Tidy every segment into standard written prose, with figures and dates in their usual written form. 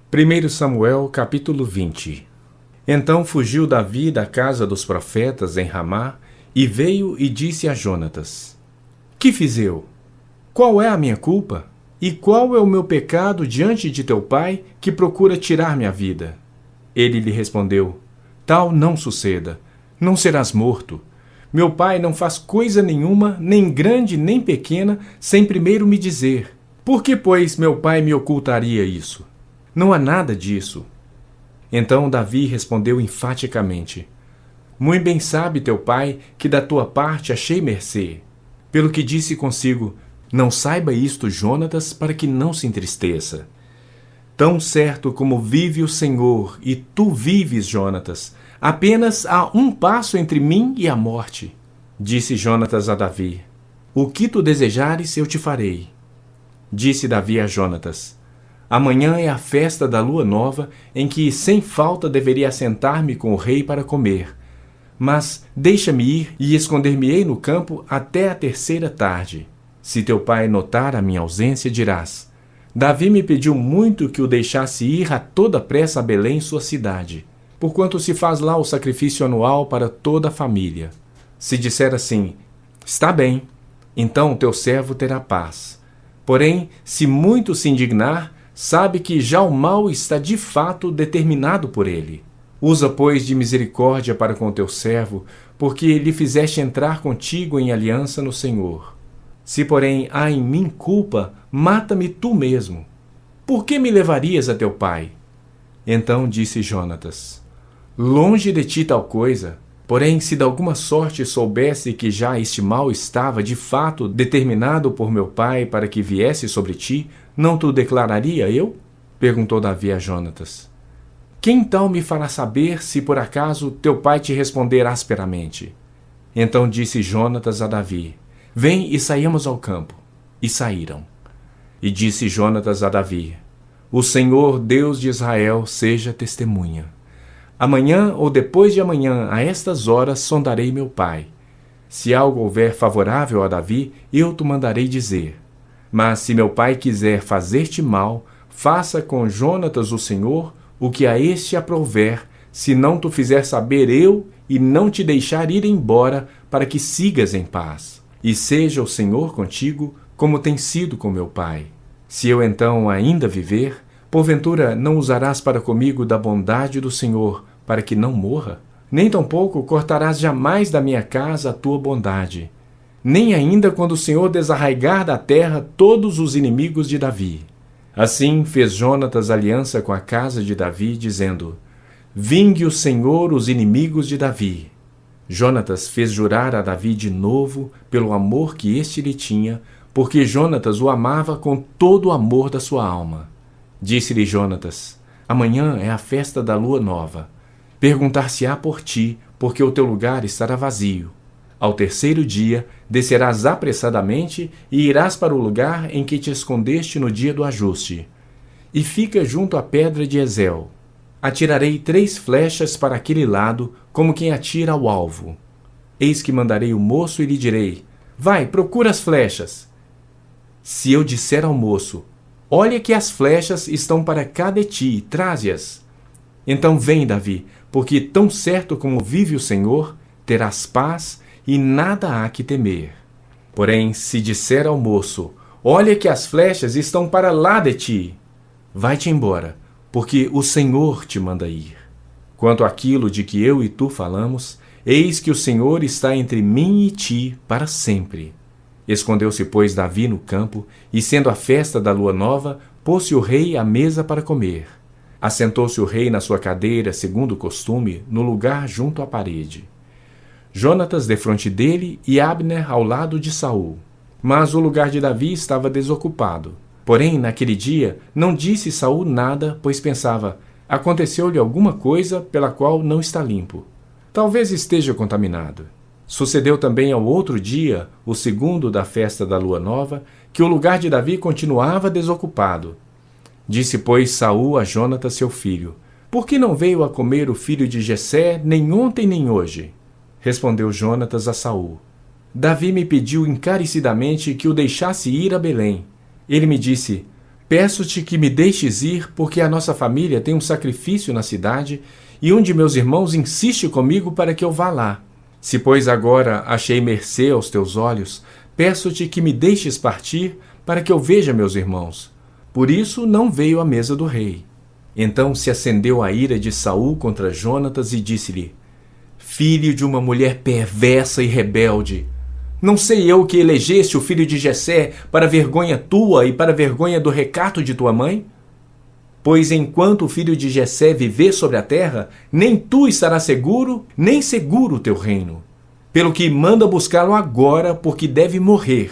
1 Samuel, capítulo 20. Então fugiu Davi da casa dos profetas em Ramá, e veio e disse a Jonatas: Que fiz eu? Qual é a minha culpa? E qual é o meu pecado diante de teu pai, que procura tirar minha vida? Ele lhe respondeu: Tal não suceda, não serás morto. Meu pai não faz coisa nenhuma, nem grande nem pequena, sem primeiro me dizer. Por que, pois, meu pai me ocultaria isso? Não há nada disso. Então Davi respondeu enfaticamente: Muito bem sabe teu pai que da tua parte achei mercê. Pelo que disse consigo: Não saiba isto Jonatas, para que não se entristeça. Tão certo como vive o Senhor, e tu vives, Jonatas, apenas há um passo entre mim e a morte. Disse Jonatas a Davi: O que tu desejares eu te farei. Disse Davi a Jonatas: Amanhã é a festa da lua nova, em que sem falta deveria assentar-me com o rei para comer. Mas deixa-me ir e esconder-me-ei no campo até a terceira tarde. Se teu pai notar a minha ausência, dirás: Davi me pediu muito que o deixasse ir a toda pressa a Belém, sua cidade, porquanto se faz lá o sacrifício anual para toda a família. Se disser assim: Está bem, então teu servo terá paz. Porém, se muito se indignar, sabe que já o mal está de fato determinado por ele. Usa, pois, de misericórdia para com teu servo, porque lhe fizeste entrar contigo em aliança no Senhor. Se, porém, há em mim culpa, mata-me tu mesmo. Por que me levarias a teu pai? Então disse Jonatas: Longe de ti tal coisa. Porém, se de alguma sorte soubesse que já este mal estava de fato determinado por meu pai para que viesse sobre ti, não te declararia eu? Perguntou Davi a Jonatas. Quem então me fará saber se por acaso teu pai te responder asperamente? Então disse Jonatas a Davi: Vem e saímos ao campo. E saíram. E disse Jonatas a Davi: O Senhor, Deus de Israel, seja testemunha. Amanhã ou depois de amanhã, a estas horas, sondarei meu pai. Se algo houver favorável a Davi, eu te mandarei dizer. Mas se meu pai quiser fazer-te mal, faça com Jonatas o Senhor o que a este aprouver, se não tu fizer saber eu e não te deixar ir embora, para que sigas em paz. E seja o Senhor contigo, como tem sido com meu pai. Se eu então ainda viver, porventura não usarás para comigo da bondade do Senhor, para que não morra? Nem tampouco cortarás jamais da minha casa a tua bondade. Nem ainda quando o Senhor desarraigar da terra todos os inimigos de Davi. Assim fez Jonatas aliança com a casa de Davi, dizendo: Vingue o Senhor os inimigos de Davi. Jonatas fez jurar a Davi de novo pelo amor que este lhe tinha, porque Jonatas o amava com todo o amor da sua alma. Disse-lhe Jonatas: Amanhã é a festa da lua nova. Perguntar-se-á por ti, porque o teu lugar estará vazio. Ao terceiro dia, descerás apressadamente e irás para o lugar em que te escondeste no dia do ajuste. E fica junto à pedra de Ezel. Atirarei 3 flechas para aquele lado, como quem atira ao alvo. Eis que mandarei o moço e lhe direi: Vai, procura as flechas. Se eu disser ao moço: Olha que as flechas estão para cá de ti, traze-as. Então vem, Davi, porque tão certo como vive o Senhor, terás paz e nada há que temer. Porém, se disser ao moço: Olha que as flechas estão para lá de ti, vai-te embora, porque o Senhor te manda ir. Quanto àquilo de que eu e tu falamos, eis que o Senhor está entre mim e ti para sempre. Escondeu-se, pois, Davi no campo, e sendo a festa da lua nova, pôs-se o rei à mesa para comer. Assentou-se o rei na sua cadeira, segundo o costume, no lugar junto à parede. Jonatas defronte dele e Abner ao lado de Saul. Mas o lugar de Davi estava desocupado. Porém, naquele dia, não disse Saul nada, pois pensava: aconteceu-lhe alguma coisa pela qual não está limpo. Talvez esteja contaminado. Sucedeu também ao outro dia, o segundo da festa da lua nova, que o lugar de Davi continuava desocupado. Disse, pois, Saul a Jonatas seu filho: Por que não veio a comer o filho de Jessé, nem ontem nem hoje? Respondeu Jonatas a Saul: Davi me pediu encarecidamente que o deixasse ir a Belém. Ele me disse: peço-te que me deixes ir, porque a nossa família tem um sacrifício na cidade, e um de meus irmãos insiste comigo para que eu vá lá. Se, pois, agora achei mercê aos teus olhos, peço-te que me deixes partir, para que eu veja meus irmãos. Por isso não veio à mesa do rei. Então se acendeu a ira de Saul contra Jonatas e disse-lhe: Filho de uma mulher perversa e rebelde, não sei eu que elegeste o filho de Jessé para vergonha tua e para vergonha do recato de tua mãe? Pois enquanto o filho de Jessé viver sobre a terra, nem tu estarás seguro, nem seguro o teu reino. Pelo que manda buscá-lo agora, porque deve morrer.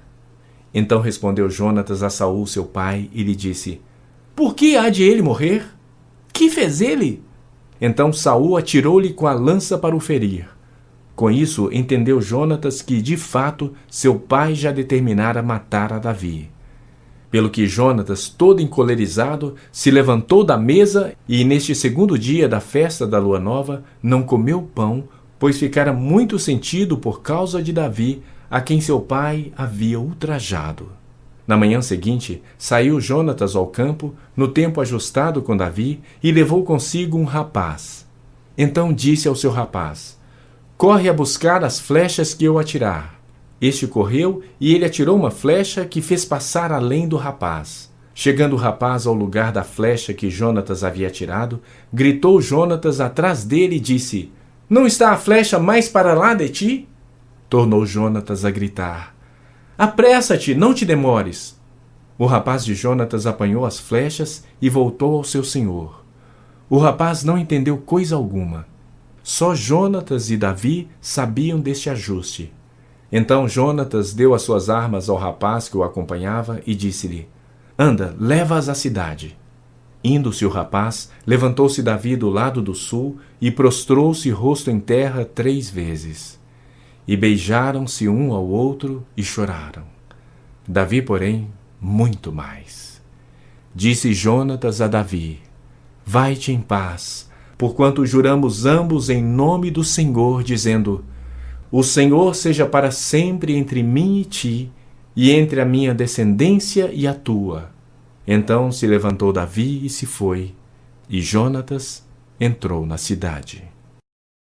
Então respondeu Jonatas a Saul, seu pai, e lhe disse: Por que há de ele morrer? Que fez ele? Então Saul atirou-lhe com a lança para o ferir. Com isso entendeu Jonatas que, de fato, seu pai já determinara matar a Davi. Pelo que Jonatas, todo encolerizado, se levantou da mesa e, neste segundo dia da festa da lua nova, não comeu pão, pois ficara muito sentido por causa de Davi, a quem seu pai havia ultrajado. Na manhã seguinte, saiu Jonatas ao campo, no tempo ajustado com Davi, e levou consigo um rapaz. Então disse ao seu rapaz: Corre a buscar as flechas que eu atirar. Este correu, e ele atirou uma flecha que fez passar além do rapaz. Chegando o rapaz ao lugar da flecha que Jonatas havia atirado, gritou Jonatas atrás dele e disse: Não está a flecha mais para lá de ti? Tornou Jonatas a gritar: Apressa-te, não te demores. O rapaz de Jonatas apanhou as flechas e voltou ao seu senhor. O rapaz não entendeu coisa alguma. Só Jonatas e Davi sabiam deste ajuste. Então Jonatas deu as suas armas ao rapaz que o acompanhava e disse-lhe: Anda, leva-as à cidade. Indo-se o rapaz, levantou-se Davi do lado do sul e prostrou-se rosto em terra 3 vezes. E beijaram-se um ao outro e choraram. Davi, porém, muito mais. Disse Jonatas a Davi: Vai-te em paz, porquanto juramos ambos em nome do Senhor, dizendo: O Senhor seja para sempre entre mim e ti, e entre a minha descendência e a tua. Então se levantou Davi e se foi, e Jonatas entrou na cidade.